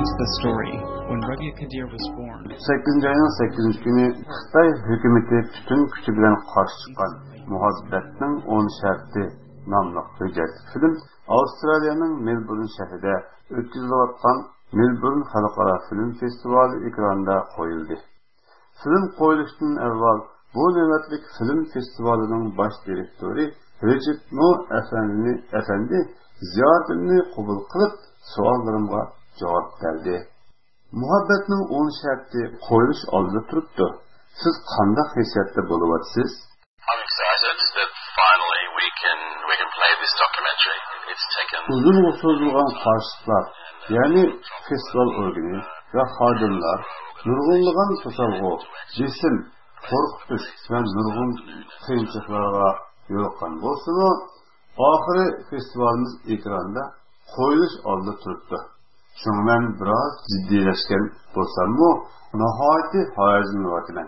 into the story. When Rabia Kadir was born, 8 ayının 8 günü Xitay hükümeti bütün gücü bilen karşı çıkan Muhabbetning 10 şartı namlı hücretli film Avustralya'nın Melbourne şehrinde ötküzülayotgan Melbourne Xalqaro Film Festivali ekranında koyuldu. Film koyuluşundan evvel bu nöbetlik film festivalinin baş direktörü Recep Nuh Efendi ziyaretimni kabul kılıp so'allarımga javob berdi. Muhabbetning 10 sharti qo'yilish oldida turibdi. Siz qanday hissiyatda bo'lyapsiz? I'm excited that finally we can play this documentary. It's taken Uzun so'zilgan qarshiliklar, ya'ni festival organi va xodimlar nurg'unlagan to'salg'u, jisim, qo'rqitish va nurg'un qiyinchiliklarga yo'liqqan bo'lsa-mu, oxiri festivalimiz ekranda qo'yilish oldida turibdi. Shunga men biroz jiddiylashgan bo'lsam-mu, nihoyatda hayajonlanayapman.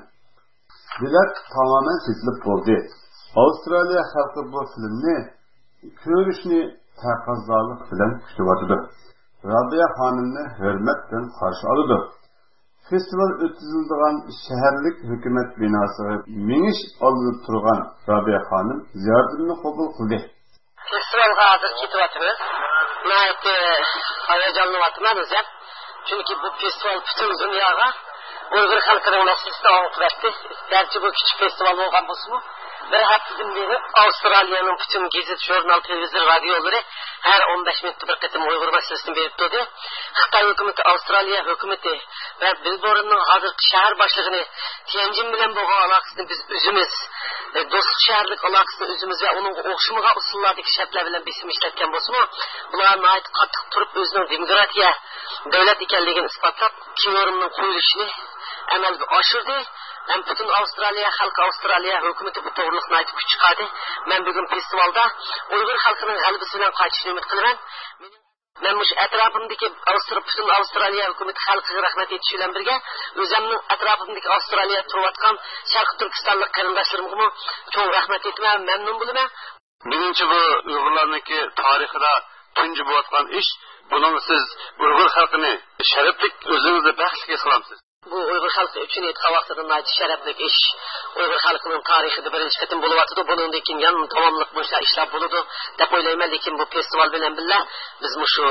Bilet tamamen seçilip bo'ldi. Avstraliya xalqi bu filmni ko'rishni taqozolik bilan kutyapti. Rabia xonimni hurmat bilan qarshi oldi. Festival o'tkaziladigan shaharlik hukumat binosiga minish oldida turgan Rabia xonim ziyoratimni qabul qildi. Festivalga hozir ketyapmiz. Nəhayət hayacanlanıyorum özüm. Çünkü bu festival bütün dünyaya Uyghur xalqının nəslisini anlatdı. Gerçi bu küçük festival olğan bolsunmu? Bir haftadan beri Avustralya'nın bütün gazet, jurnal, televizyon, radyoları her 15 minutda bir qitim Uyghur meselesini berip durdu. Xitoy hukumati, Avstraliya hukumati ve Melbourne'ning hozirgi shahar boshlig'ini Tianjin bilan bo'lgan aloqasini biz o'zimiz, do'stlik shaharlik aloqasini o'zimiz va uning o'xshamaga usullardagi shartlar bilan besim ishlatgan bo'lsa-mu, ular nihoyat qattiq turib o'zining demokratiya davlat ekanligini isbotlab, Kimyorimning qo'yilishini amalga oshirdi. Hem bütün Avustralya halkı, Avustralya hükümeti bu doğrulukla aytıp çıkardı. Ben bugün festivalda Uyghur halkının galibisiyle kaçışını ümit kılıyorum. Ben bu etrafımdaki bütün Avustralya hükümeti halkı rahmet etişiyle birge, özümün etrafımdaki Avustralya turvatkan Şarkı Türkistanlık karındaşlarımı çok rahmet etmeye memnun bulunma. Birinci bu Uygurlarındaki tarihinde tuncu bulatkan iş, bunun siz Uygur halkını şereflik özünüzde bəxtlik kılamsınız. Bu Uyghur halkı üçün etki vaxtıdan ait şərəflik iş. Uyghur halkının tarixi de birinci qitim buluvatıdı. Bunun dekin yan tamamlık bunca işler buludu. Dep oylayman lekin bu festival bilen billah biz şu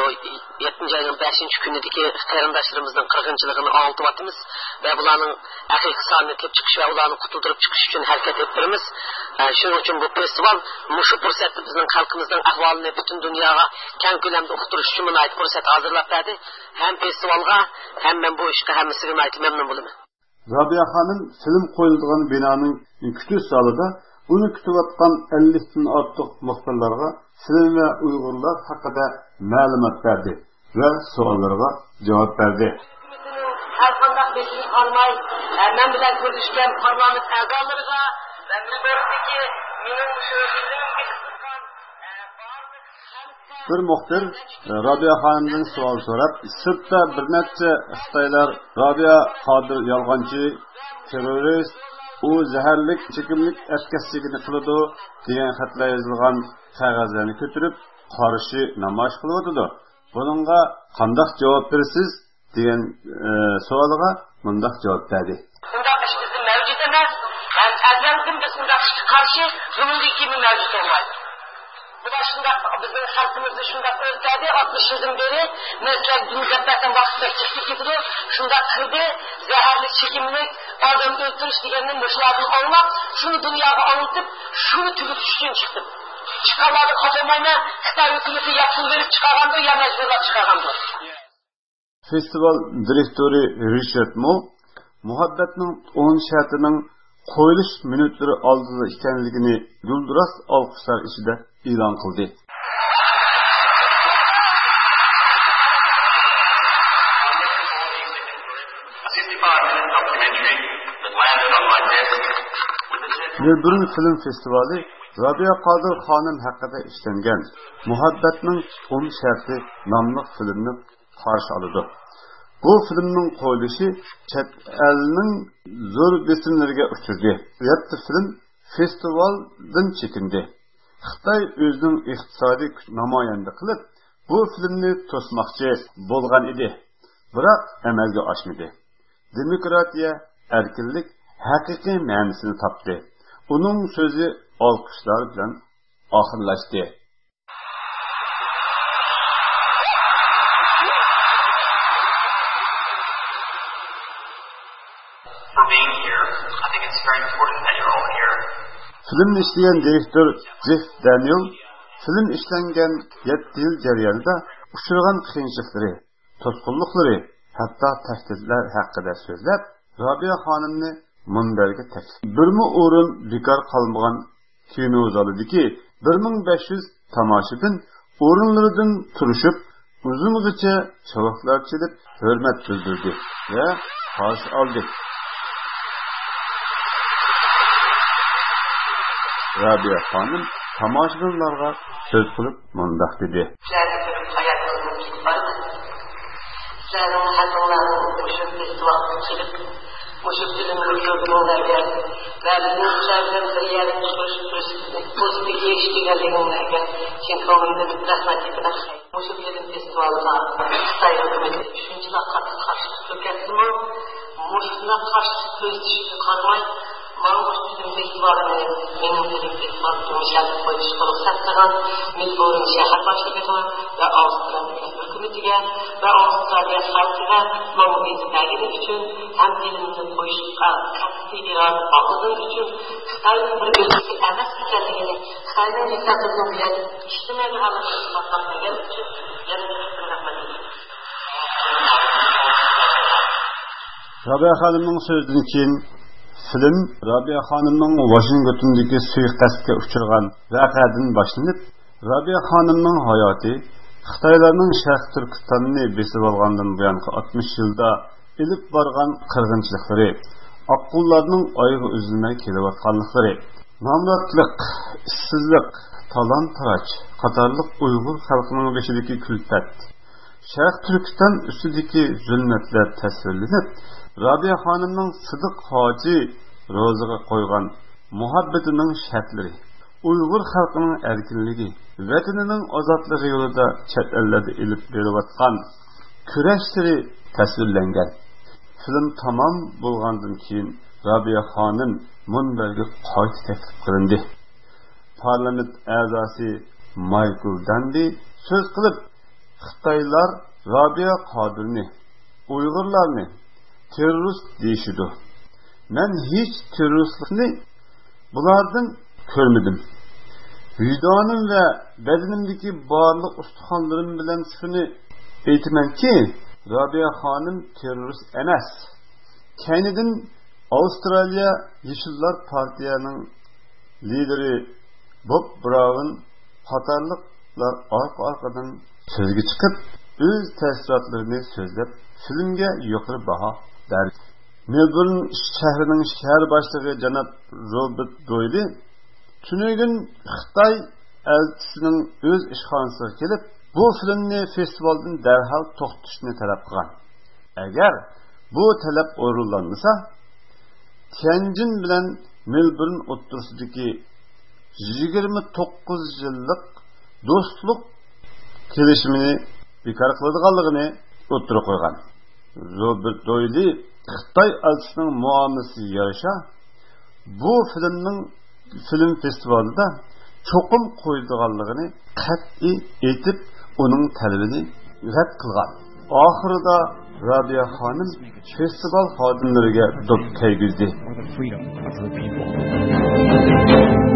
7. ayının 5. günüdeki qarindaşlarımızın 40-cılığını anlatıvatımız ve bulanın haqiqi sanını tep çıkış ve ulanı kutuldurup çıkış için hareket ettirimiz. Şunun için bu festival şu fırsatı bizim halkımızın ahvalını bütün dünyaya kən kölemde okuturuş için ait fırsat hazırlap verdi. Hem festivalga hem ben bu işe hem sizin ait memnun bulurum. Rabia Hanım film koyulduğun binanın küçük salonda onu kütüvatkan 50'den artık muhtarlarga film ve Uygurlar hakkında malumat verdi ve sorularga cevap verdi. Her kandak besini almay, ben bilen görüşken parlament a'zalarıga ve Melbourne'deki benim şu filmim Bir muhtar Rabia Hanım'dan sual sorup, sırtta bir neçe Xitaylar Rabia Qadir yalğancı, terörist, u zəhərlik, çekimlik ətkəsligini qılıdı degan xatlar yazılgan qağazlarını götürüp qarşı namoyish qılıbıdı. Bununla qandaq cavab bersiz degan savoliga mundaq javob berdi. Bundaq ish bizim mavjud emas. Azaldan biz bundaq qarshi zulmlikni mavjud olmaydi. Bu da şundak bizim halkımızı şundak özledi 60 yıldan beri mesela Cumhuriyet'ten vakıfta çıktı gidiyor şundak kırdı zehirli çekimlik adam öldürüş diyeninin boşlarını almak şunu dünyaya anlatıp şunu tülüp düştüğün çıktım çıkarmadı kazamayla Xitay hükümeti yapsın verip çıkarandı ya mecburlar çıkarandı. Festival direktörü Richard Mo Muhabbetning 10 şartının qo'yilish minutlari oldida ekanligini gulduras olqishlar ichida e'lon qildi. Melbourne Film Festivali Rabia Qadir xonim haqida ishlangan Muhabbatning 10 sharti nomli filmni qarshi oldi. Bu filmning qo'yilishi chet elning zo'r besimlariga uchirdi. Yatta film festivaldan chekindi. Xitoy o'zining iqtisodiy namoyanda qilib, bu filmni to'smoqchi bo'lgan edi. Biroq amalga oshmadi. Demokratiya, erkinlik haqiqiy ma'nosini topdi. Uning so'zi olqishlar bilan oxirlashdi. Film işleyen direktör Jeff Daniel, film işlengen 7 yıl jarayonida uçurgan qiyinchilikları, to'sqinliklari, hatto tahdidlar haqida so'zlab, Robiya xonimni munbarga taklif. Birmi o'rin bekor qolmagan kino zalidagi 1500 tomoshabin o'rinlaridan turishib, uzungacha shavaqlar chelib, hurmat bildirdi va qarshi oldi. Robiya xonim tomoshabinlarga so'z qilib mundaq dedi. Mushuk filmni ko'rganlarga va bizning ishlardan bir yarim chiqish pozitiv yetishganligimlarga chin ko'ngildan rahmat aytaman. Mushuk film festivaliga Xitoy hukumati shunchalik qattiq qarshilik ko'rsatdimi, mushukni qarshi ko'rsatishga qaramay, mana shu film festivalini mening film festivalimga mushakil qo'yishga ruxsat qilgan Melbourne shahar boshlig'iga va Avstraliya hukumatiga va Avstraliya xalqiga ma'lumotlarni uchun ham filmni qo'yishga qat'iy iroda olgan uchun Xitoyning bir o'zisi emas ekanligini, Xitoyning mustaqillik bilan ijtimoiy holatni isbotlagan uchun yana rahmat aytaman. Robiya xonimning so'zidan keyin film Robiya xonimning Washingtondagi suiqasdga uchragan voqeadan boshlanib, Robiya xonimning hayoti Xitoylarning Sharq Turkistonni besib olgandan buyongi 60 yilda ilib borgan qirg'inchiliklari, oqqullarning oyga uzilmay kelayotganliklari, nomratlik, ishsizlik, talon-taroj qatorliq Uyg'ur xalqining beshidagi kulfat, Sharq Turkiston ustidagi zulmatlar tasvirlanib, Robiya xonimning Sidiq Hoji ro'zaga qo'ygan muhabbatining shartlari, Uyg'ur xalqining erkinligi, vatanining ozodligi yo'lida chet ellarda ilib berayotgan kurashlari tasvirlangan. Film tamom bo'lgandan keyin Robiya xonim munbarga qayta taklif qilindi. Parlament a'zosi Michael Dandy so'z qilib, Xitoylar Robiya Qodirni, Uyg'urlarni terrorist deyishidi. Men hech terroristlikni bulardan ko'rmadim. Vicdanım ve bedenimdeki barliq ustixonlarim bilan shuni aytamanki, Robiya xonim terrorist emas. Keynidan Avstraliya Yeşillar Partiyaning lideri Bob Brown qatorliqlar orqa-orqadan so'zga chiqib, o'z ta'sirotlarini so'zlab, filmga yuqori baho berdi. Melbourne shahrining shahar boshlig'i janob Robert Doyle Tünügün Xitoy elchisining o'z ishxonasiga kelib, bu filmni festivaldan darhol to'xtatishni talab qilgan. Agar bu talab o'rinlanmasa, Tianjin bilan Melbourne o'rtasidagi 29 yillik do'stlik kelishimini bekor qiladiganligini o'tirib qo'ygan. Robert Doyle Xitoy elchisining muomalasiga yarasha bu film festivalida cho'qim qo'yilganligini qat'iy aytib, uning talabini rad qilgan. Oxirida Robiya xonim festival xodimlariga do'q kaygizdi.